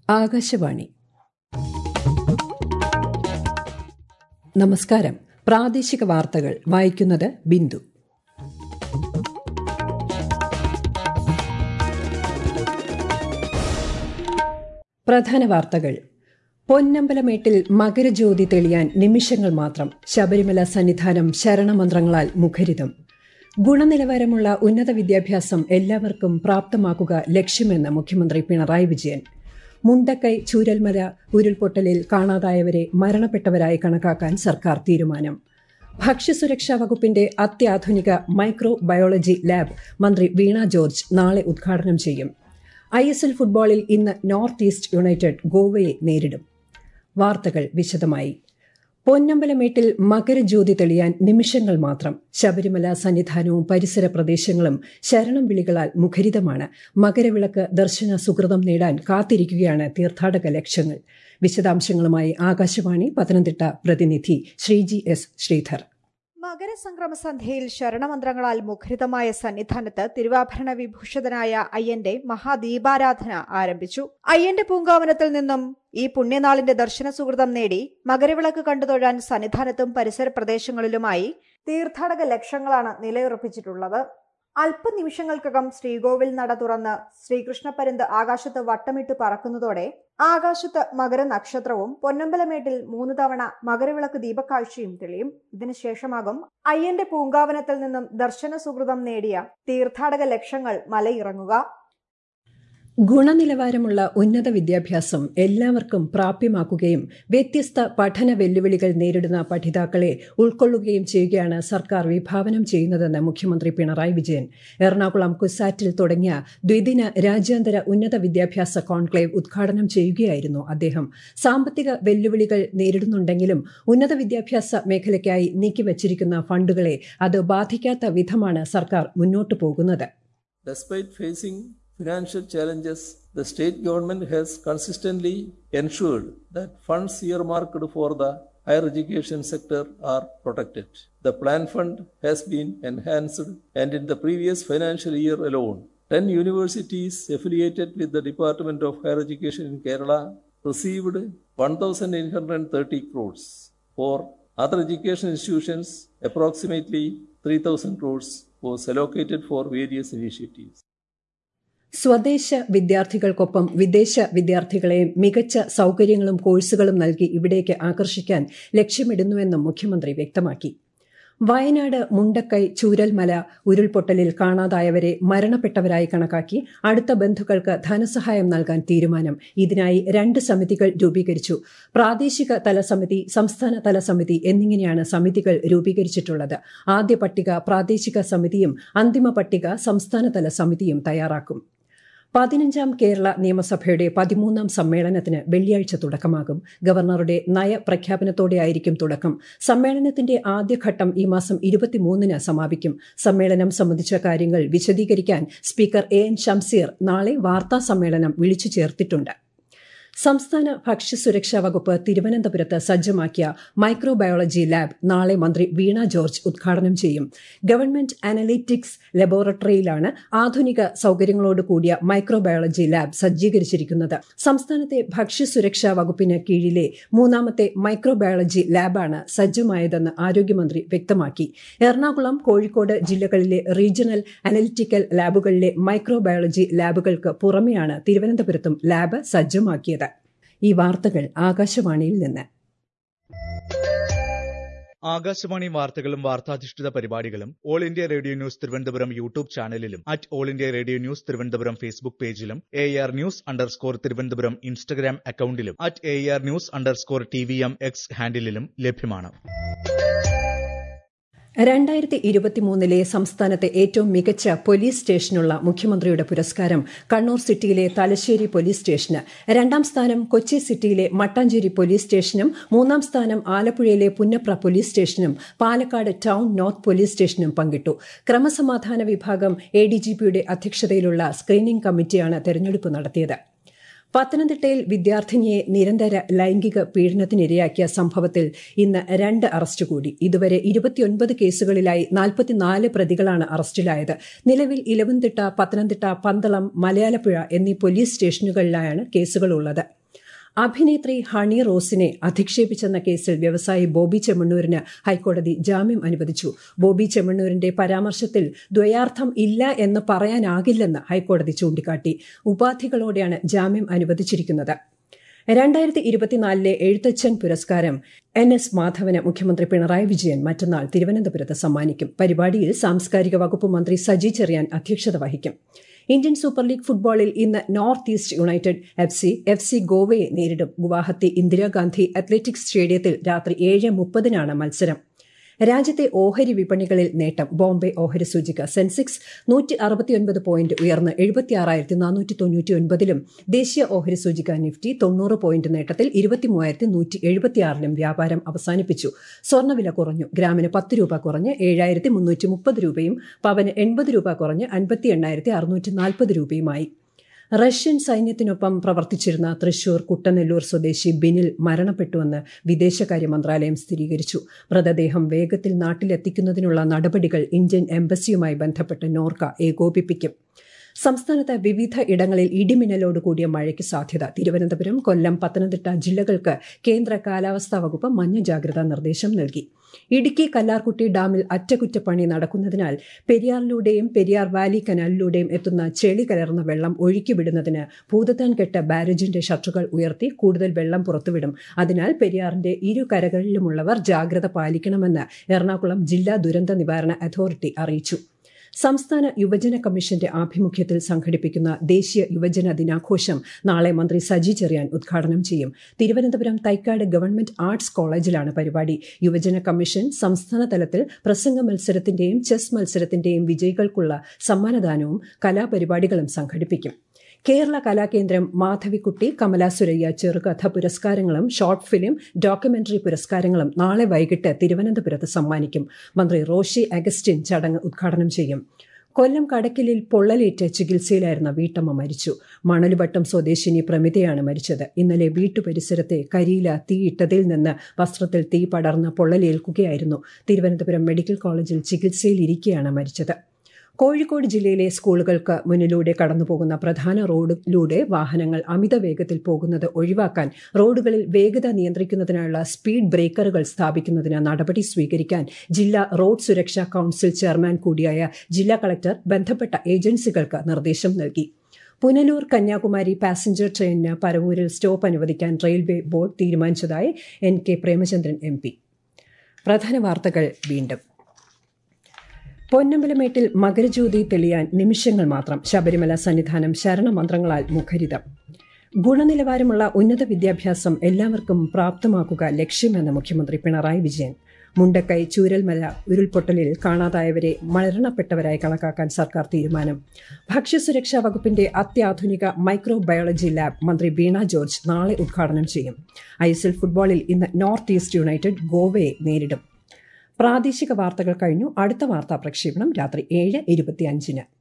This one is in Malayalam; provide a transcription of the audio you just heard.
ആകാശവാണി. നമസ്കാരം. പ്രാദേശിക വാർത്തകൾ വായിക്കുന്നത് ബിന്ദു. പ്രധാന വാർത്തകൾ. പൊന്നമ്പലമേട്ടിൽ മകരജ്യോതി തെളിയാൻ നിമിഷങ്ങൾ മാത്രം. ശബരിമല സന്നിധാനം ശരണമന്ത്രങ്ങളാൽ മുഖരിതം. ഗുണനിലവാരമുള്ള ഉന്നത വിദ്യാഭ്യാസം എല്ലാവർക്കും പ്രാപ്തമാക്കുക ലക്ഷ്യമെന്ന് മുഖ്യമന്ത്രി പിണറായി വിജയൻ. മുണ്ടക്കൈ ചൂരൽമല ഉരുൾപൊട്ടലിൽ കാണാതായവരെ മരണപ്പെട്ടവരായി കണക്കാക്കാൻ സർക്കാർ തീരുമാനം. ഭക്ഷ്യസുരക്ഷാ വകുപ്പിന്റെ അത്യാധുനിക മൈക്രോ ബയോളജി ലാബ് മന്ത്രി വീണ ജോർജ് നാളെ ഉദ്ഘാടനം ചെയ്യും. ISL ഫുട്ബോളിൽ ഇന്ന് നോർത്ത് ഈസ്റ്റ് യുണൈറ്റഡ് ഗോവയെ നേരിടും. വാർത്തകൾ വിശദമായി. പൊന്നമ്പലമേട്ടിൽ മകരജ്യോതി തെളിയാൻ നിമിഷങ്ങൾ മാത്രം. ശബരിമല സന്നിധാനവും പരിസര പ്രദേശങ്ങളും ശരണം വിളികളാൽ മുഖരിതമാണ്. മകരവിളക്ക് ദർശന സുകൃതം നേടാൻ കാത്തിരിക്കുകയാണ് തീർത്ഥാടക ലക്ഷങ്ങൾ. വിശദാംശങ്ങളുമായി ആകാശവാണി പത്തനംതിട്ട പ്രതിനിധി ശ്രീജി എസ് ശ്രീധർ. മകരസംക്രമ സന്ധ്യയിൽ ശരണമന്ത്രങ്ങളാൽ മുഖരിതമായ സന്നിധാനത്ത് തിരുവാഭരണ വിഭൂഷിതനായ അയ്യന്റെ മഹാദീപാരാധന ആരംഭിച്ചു. അയ്യന്റെ പൂങ്കാവനത്തിൽ നിന്നും ഈ പുണ്യനാളിന്റെ ദർശന സുകൃതം നേടി മകരവിളക്ക് കണ്ടുതൊഴാൻ സന്നിധാനത്തും പരിസര പ്രദേശങ്ങളിലുമായി തീർത്ഥാടക ലക്ഷങ്ങളാണ് നിലയുറപ്പിച്ചിട്ടുള്ളത്. അല്പനിമിഷങ്ങൾക്കകം ശ്രീകോവിൽ നട തുറന്ന് ശ്രീകൃഷ്ണപരുന്ത് ആകാശത്ത് വട്ടമിട്ട് പറക്കുന്നതോടെ ആകാശത്ത് മകരനക്ഷത്രവും പൊന്നമ്പലമേട്ടിൽ 3 തവണ മകരവിളക്ക് ദീപക്കാഴ്ചയും തെളിയും. ഇതിനുശേഷമാകും അയ്യന്റെ പൂങ്കാവനത്തിൽ നിന്നും ദർശന സുകൃതം നേടിയ തീർത്ഥാടക ലക്ഷങ്ങൾ മലയിറങ്ങുക. ഗുണനിലവാരമുള്ള ഉന്നത വിദ്യാഭ്യാസം എല്ലാവർക്കും പ്രാപ്യമാക്കുകയും വ്യത്യസ്ത പഠന വെല്ലുവിളികൾ നേരിടുന്ന പഠിതാക്കളെ ഉൾക്കൊള്ളുകയും ചെയ്യുകയാണ് സർക്കാർ വിഭാവനം ചെയ്യുന്നതെന്ന് മുഖ്യമന്ത്രി പിണറായി വിജയൻ. എറണാകുളം കുസാറ്റിൽ തുടങ്ങിയ ദ്വിദിന രാജ്യാന്തര ഉന്നത വിദ്യാഭ്യാസ കോൺക്ലേവ് ഉദ്ഘാടനം ചെയ്യുകയായിരുന്നു അദ്ദേഹം. സാമ്പത്തിക വെല്ലുവിളികൾ നേരിടുന്നുണ്ടെങ്കിലും ഉന്നത വിദ്യാഭ്യാസ മേഖലയ്ക്കായി നീക്കിവച്ചിരിക്കുന്ന ഫണ്ടുകളെ അത് ബാധിക്കാത്ത വിധമാണ് സർക്കാർ മുന്നോട്ടു പോകുന്നത്. Financial challenges, the state government has consistently ensured that funds earmarked for the higher education sector are protected. The plan fund has been enhanced, and in the previous financial year alone, 10 universities affiliated with the Department of Higher Education in Kerala received 1,830 crores. For other education institutions, approximately 3,000 crores was allocated for various initiatives. സ്വദേശ വിദ്യാർത്ഥികൾക്കൊപ്പം വിദേശ വിദ്യാർത്ഥികളെയും മികച്ച സൌകര്യങ്ങളും കോഴ്സുകളും നൽകി ഇവിടേക്ക് ആകർഷിക്കാൻ ലക്ഷ്യമിടുന്നുവെന്നും മുഖ്യമന്ത്രി വ്യക്തമാക്കി. വയനാട് മുണ്ടക്കൈ ചൂരൽമല ഉരുൾപൊട്ടലിൽ കാണാതായവരെ മരണപ്പെട്ടവരായി കണക്കാക്കി അടുത്ത ബന്ധുക്കൾക്ക് ധനസഹായം നൽകാൻ തീരുമാനം. ഇതിനായി 2 സമിതികൾ രൂപീകരിച്ചു. പ്രാദേശിക തലസമിതി, സംസ്ഥാന തലസമിതി എന്നിങ്ങനെയാണ് സമിതികൾ രൂപീകരിച്ചിട്ടുള്ളത്. ആദ്യ പട്ടിക പ്രാദേശിക സമിതിയും അന്തിമ പട്ടിക സംസ്ഥാനതല സമിതിയും തയ്യാറാക്കും. 15ാം കേരള നിയമസഭയുടെ 13ാം സമ്മേളനത്തിന് വെള്ളിയാഴ്ച തുടക്കമാകും. ഗവർണറുടെ നയപ്രഖ്യാപനത്തോടെയായിരിക്കും തുടക്കം. സമ്മേളനത്തിന്റെ ആദ്യഘട്ടം ഈ മാസം 23-ന് സമാപിക്കും. സമ്മേളനം സംബന്ധിച്ച കാര്യങ്ങൾ വിശദീകരിക്കാൻ സ്പീക്കർ AN ഷംസീർ നാളെ വാർത്താ സമ്മേളനം വിളിച്ചു ചേർത്തിട്ടുണ്ട്. സംസ്ഥാന ഭക്ഷ്യസുരക്ഷാ വകുപ്പ് തിരുവനന്തപുരത്ത് സജ്ജമാക്കിയ മൈക്രോബയോളജി ലാബ് നാളെ മന്ത്രി വീണ ജോർജ് ഉദ്ഘാടനം ചെയ്യും. ഗവൺമെന്റ് അനലിറ്റിക്സ് ലബോറട്ടറിയിലാണ് ആധുനിക സൌകര്യങ്ങളോട് കൂടിയ മൈക്രോബയോളജി ലാബ് സജ്ജീകരിച്ചിരിക്കുന്നത്. സംസ്ഥാനത്തെ ഭക്ഷ്യസുരക്ഷാ വകുപ്പിന് കീഴിലെ 3ാമത്തെ മൈക്രോബയോളജി ലാബാണ് സജ്ജമായതെന്ന് ആരോഗ്യമന്ത്രി വ്യക്തമാക്കി. എറണാകുളം, കോഴിക്കോട് ജില്ലകളിലെ റീജിയണൽ അനലിറ്റിക്കൽ ലാബുകളിലെ മൈക്രോബയോളജി ലാബുകൾക്ക് പുറമെയാണ് തിരുവനന്തപുരത്തും ലാബ് സജ്ജമാക്കിയത്. ഈ വാർത്തകൾ ആകാശവാണിയിൽ നിന്ന്. ആകാശവാണി വാർത്തകളും വാർത്താധിഷ്ഠിത പരിപാടികളും all India radio news Thiruvananthapuram YouTube ചാനലിലും all India radio news Thiruvananthapuram Facebook പേജിലും AR News_ തിരുവനന്തപുരം ഇൻസ്റ്റഗ്രാം അക്കൌണ്ടിലും AR News_TVM X ഹാൻഡിലും ലഭ്യമാണ്. 2023 സംസ്ഥാനത്തെ ഏറ്റവും മികച്ച പോലീസ് സ്റ്റേഷനുള്ള മുഖ്യമന്ത്രിയുടെ പുരസ്കാരം കണ്ണൂർ സിറ്റിയിലെ തലശ്ശേരി പോലീസ് സ്റ്റേഷന്. 2ാം സ്ഥാനം കൊച്ചി സിറ്റിയിലെ മട്ടാഞ്ചേരി പോലീസ് സ്റ്റേഷനും 3ാം സ്ഥാനം ആലപ്പുഴയിലെ പുന്നപ്ര പോലീസ് സ്റ്റേഷനും പാലക്കാട് ടൌൺ നോർത്ത് പോലീസ് സ്റ്റേഷനും പങ്കിട്ടു. ക്രമസമാധാന വിഭാഗം ADGPയുടെ അധ്യക്ഷതയിലുള്ള സ്ക്രീനിംഗ് കമ്മിറ്റിയാണ് തെരഞ്ഞെടുപ്പ് നടത്തിയത്. പത്തനംതിട്ടയിൽ വിദ്യാർത്ഥിനിയെ നിരന്തര ലൈംഗിക പീഡനത്തിനിരയാക്കിയ സംഭവത്തിൽ ഇന്ന് 2 അറസ്റ്റ് കൂടി. ഇതുവരെ 29 കേസുകളിലായി 44 പ്രതികളാണ് അറസ്റ്റിലായത്. നിലവിൽ ഇലവുംതിട്ട, പത്തനംതിട്ട, പന്തളം, മലയാലപ്പുഴ എന്നീ പോലീസ് സ്റ്റേഷനുകളിലാണ് കേസുകളുള്ളത്. അഭിനേത്രി ഹണി റോസിനെ അധിക്ഷേപിച്ചെന്ന കേസിൽ വ്യവസായി ബോബി ചെമ്മണ്ണൂരിന് ഹൈക്കോടതി ജാമ്യം അനുവദിച്ചു. ബോബി ചെമ്മണ്ണൂരിന്റെ പരാമർശത്തിൽ ദ്വയാർത്ഥം ഇല്ല എന്ന് പറയാനാകില്ലെന്ന് ഹൈക്കോടതി ചൂണ്ടിക്കാട്ടി. ഉപാധികളോടെയാണ് ജാമ്യം അനുവദിച്ചിരിക്കുന്നത്. 2024 എഴുത്തച്ഛൻ പുരസ്കാരം NS മാധവന് മുഖ്യമന്ത്രി പിണറായി വിജയൻ മറ്റന്നാൾ തിരുവനന്തപുരത്ത് സമ്മാനിക്കും. പരിപാടിയിൽ സാംസ്കാരിക വകുപ്പ് മന്ത്രി സജി ചെറിയാൻ അധ്യക്ഷത വഹിക്കും. ഇന്ത്യൻ സൂപ്പർ ലീഗ് ഫുട്ബോളിൽ ഇന്ന് നോർത്ത് ഈസ്റ്റ് യുണൈറ്റഡ് FC ഗോവയെ നേരിടും. ഗുവാഹത്തി ഇന്ദിരാഗാന്ധി അത്ലറ്റിക്സ് സ്റ്റേഡിയത്തിൽ രാത്രി 7:30 മത്സരം. രാജ്യത്തെ ഓഹരി വിപണികളിൽ നേട്ടം. ബോംബെ ഓഹരി സൂചിക സെൻസെക്സ് 169 പോയിന്റ് ഉയർന്ന് 76,499-ലും ദേശീയ ഓഹരി സൂചിക നിഫ്റ്റി 90 പോയിന്റ് നേട്ടത്തിൽ 23,176-ലും വ്യാപാരം അവസാനിപ്പിച്ചു. സ്വർണ്ണവില കുറഞ്ഞു. ഗ്രാമിന് 10 രൂപ കുറഞ്ഞ് 7,330 രൂപയും പവന് 80 രൂപ കുറഞ്ഞ് 58,640 രൂപയുമായി. റഷ്യൻ സൈന്യത്തിനൊപ്പം പ്രവർത്തിച്ചിരുന്ന തൃശൂർ കുട്ടനെല്ലൂർ സ്വദേശി ബിനിൽ മരണപ്പെട്ടുവെന്ന് വിദേശകാര്യ മന്ത്രാലയം സ്ഥിരീകരിച്ചു. മൃതദേഹം വേഗത്തിൽ നാട്ടിലെത്തിക്കുന്നതിനുള്ള നടപടികൾ ഇന്ത്യൻ എംബസിയുമായി ബന്ധപ്പെട്ട് നോർക്ക ഏകോപിപ്പിക്കും. സംസ്ഥാനത്ത് വിവിധ ഇടങ്ങളിൽ ഇടിമിന്നലോട് കൂടിയ മഴയ്ക്ക് സാധ്യത. തിരുവനന്തപുരം, കൊല്ലം, പത്തനംതിട്ട ജില്ലകൾക്ക് കേന്ദ്ര കാലാവസ്ഥാ വകുപ്പ് മഞ്ഞ ജാഗ്രതാ നിർദ്ദേശം നൽകി. ഇടുക്കി കല്ലാർകുട്ടി ഡാമിൽ അറ്റകുറ്റപ്പണി നടക്കുന്നതിനാൽ പെരിയാറിലൂടെയും പെരിയാർ വാലി കനാലിലൂടെയും എത്തുന്ന ചെളി കലർന്ന വെള്ളം ഒഴുക്കിവിടുന്നതിന് ഭൂതത്താൻകെട്ട് ബാരേജിന്റെ ഷട്ടറുകൾ ഉയർത്തി കൂടുതൽ വെള്ളം പുറത്തുവിടും. അതിനാൽ പെരിയാറിന്റെ ഇരു കരകളിലുമുള്ളവർ ജാഗ്രത പാലിക്കണമെന്ന് എറണാകുളം ജില്ലാ ദുരന്ത നിവാരണ അതോറിറ്റി അറിയിച്ചു. സംസ്ഥാന യുവജന കമ്മീഷന്റെ ആഭിമുഖ്യത്തിൽ സംഘടിപ്പിക്കുന്ന ദേശീയ യുവജന ദിനാഘോഷം നാളെ മന്ത്രി സജി ചെറിയാൻ ഉദ്ഘാടനം ചെയ്യും. തിരുവനന്തപുരം തൈക്കാട് ഗവൺമെന്റ് ആർട്സ് കോളേജിലാണ് പരിപാടി. യുവജന കമ്മീഷൻ സംസ്ഥാന തലത്തിൽ പ്രസംഗ മത്സരത്തിന്റെയും ചെസ് മത്സരത്തിന്റെയും വിജയികൾക്കുള്ള സമ്മാനദാനവും കലാപരിപാടികളും സംഘടിപ്പിക്കും. കേരള കലാകേന്ദ്രം മാധവിക്കുട്ടി, കമല സുരയ്യ ചെറുകഥ പുരസ്കാരങ്ങളും ഷോർട്ട് ഫിലിം, ഡോക്യുമെന്ററി പുരസ്കാരങ്ങളും നാളെ വൈകിട്ട് തിരുവനന്തപുരത്ത് സമ്മാനിക്കും. മന്ത്രി റോഷി അഗസ്റ്റിൻ ചടങ്ങ് ഉദ്ഘാടനം ചെയ്യും. കൊല്ലം കടക്കലിൽ പൊള്ളലേറ്റ് ചികിത്സയിലായിരുന്ന വീട്ടമ്മ മരിച്ചു. മണലുവട്ടം സ്വദേശിനി പ്രമിതയാണ് മരിച്ചത്. ഇന്നലെ വീട്ടുപരിസരത്തെ കരിയില തീയിട്ടതിൽ നിന്ന് വസ്ത്രത്തിൽ തീ പടർന്ന് പൊള്ളലേൽക്കുകയായിരുന്നു. തിരുവനന്തപുരം മെഡിക്കൽ കോളേജിൽ ചികിത്സയിലിരിക്കെയാണ് മരിച്ചത്. കോഴിക്കോട് ജില്ലയിലെ സ്കൂളുകൾക്ക് മുന്നിലൂടെ കടന്നുപോകുന്ന പ്രധാന റോഡിലൂടെ വാഹനങ്ങൾ അമിത വേഗത്തിൽ പോകുന്നത് ഒഴിവാക്കാൻ റോഡുകളിൽ വേഗത നിയന്ത്രിക്കുന്നതിനുള്ള സ്പീഡ് ബ്രേക്കറുകൾ സ്ഥാപിക്കുന്നതിന് നടപടി സ്വീകരിക്കാൻ ജില്ലാ റോഡ് സുരക്ഷാ കൌൺസിൽ ചെയർമാൻ കൂടിയായ ജില്ലാ കളക്ടർ ബന്ധപ്പെട്ട ഏജൻസികൾക്ക് നിർദ്ദേശം നൽകി. പുനലൂർ കന്യാകുമാരി പാസഞ്ചർ ട്രെയിനിന് പരവൂരിൽ സ്റ്റോപ്പ് അനുവദിക്കാൻ റെയിൽവേ ബോർഡ് തീരുമാനിച്ചതായി NK പ്രേമചന്ദ്രൻ MP. പ്രധാന വാർത്തകൾ വീണ്ടും. പൊന്നമ്പലമേട്ടിൽ മകരജ്യോതി തെളിയാൻ നിമിഷങ്ങൾ മാത്രം. ശബരിമല സന്നിധാനം ശരണമന്ത്രങ്ങളാൽ മുഖരിതം. ഗുണനിലവാരമുള്ള ഉന്നത വിദ്യാഭ്യാസം എല്ലാവർക്കും പ്രാപ്തമാക്കുക ലക്ഷ്യമെന്ന് മുഖ്യമന്ത്രി പിണറായി വിജയൻ. മുണ്ടക്കൈ ചൂരൽമല ഉരുൾപൊട്ടലിൽ കാണാതായവരെ മരണപ്പെട്ടവരായി കണക്കാക്കാൻ സർക്കാർ തീരുമാനം. ഭക്ഷ്യസുരക്ഷാ വകുപ്പിന്റെ അത്യാധുനിക മൈക്രോബയോളജി ലാബ് മന്ത്രി വീണ ജോർജ് നാളെ ഉദ്ഘാടനം ചെയ്യും. ISL ഫുട്ബോളിൽ ഇന്ന് നോർത്ത് ഈസ്റ്റ് യുണൈറ്റഡ് ഗോവയെ നേരിടും. പ്രാദേശിക വാർത്തകൾ കഴിഞ്ഞു. അടുത്ത വാർത്താ പ്രക്ഷേപണം രാത്രി 7:25.